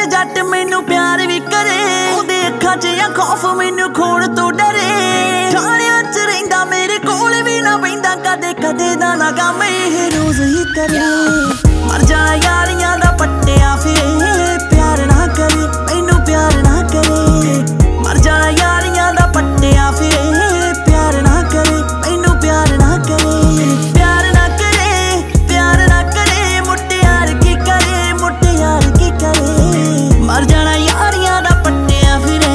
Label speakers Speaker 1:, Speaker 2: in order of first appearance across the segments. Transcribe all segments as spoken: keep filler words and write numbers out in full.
Speaker 1: जट मैनू प्यार भी करे, ओहदे अखां च या खौफ मैनू खोण तो डरे। ठाणियां च रहिंदा मेरे कोल भी ना पैंदा, कदे कदे दा ना गम इह रोज़ ही करे। मर जाना यारियां दा पट्टिया फिरे, प्यार ना करे मैनू प्यार ना करे। मर जाना यारियां दा पट्टिया फिरे, प्यार ना करे मैनू प्यार ना करे। प्यार ना करे प्यार ना करे, मुटियार की करे मुटियार की करे। मर जाना यारियां दा पट्टिया फिरे।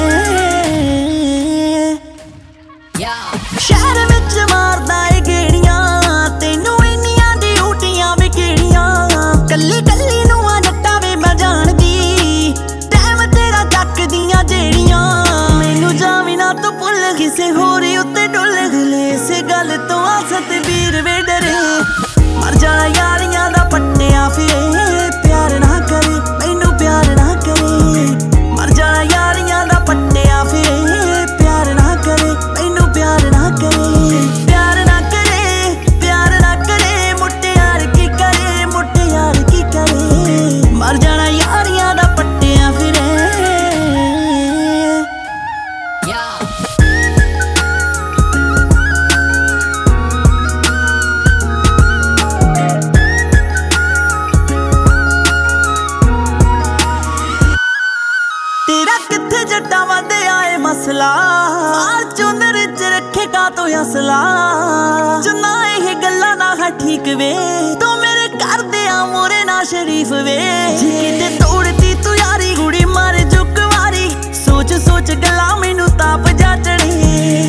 Speaker 1: शहर विच मारदा ए गेड़ियां, तैनू इन्नियां ड्यूटियां वी किहड़ियां। कल्ली कल्ली नूं आ जट्टा वे मैं जानदी, टैम तेरा चकदियां जेड़ियां। मैनू जावी ना तू भुल किसे होर उत्ते डुल, गले इस गल तो आ सतबीर वे डरे। मर जाना यारियां दा पट्टिया फिरे, प्यार ना करे मैनू प्यार ना करे। मर जाना यारियां दा पट्टिया फिरे, प्यार ना करे मैनू प्यार ना करे। प्यार ना करे प्यार ना करे, मुटियार की करे मुटियार की करे। मर जाना यारियां दा पट्टिया फिरे। तेरा किथे जट्टा वादे आए मसला, चुंदर च रखे का तो असला। चुना यह गल्ला ना है ठीक वे, तू मेरे घर दे आ मोरे ना शरीफ वे। जे किते तोड़ती तू यारी गुड़ी मार चुक वारी, सोच सोच गल्ला मैनू ताप जा चढ़े।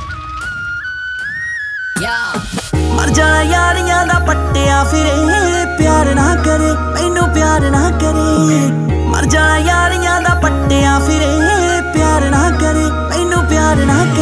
Speaker 1: मर जाना यारियां दा पट्टिया फिरे, प्यार ना करे मैनू प्यार ना करे। मर जाना यारियां दा पट्टिया फिरे, प्यार ना करे मैनू प्यार ना करे।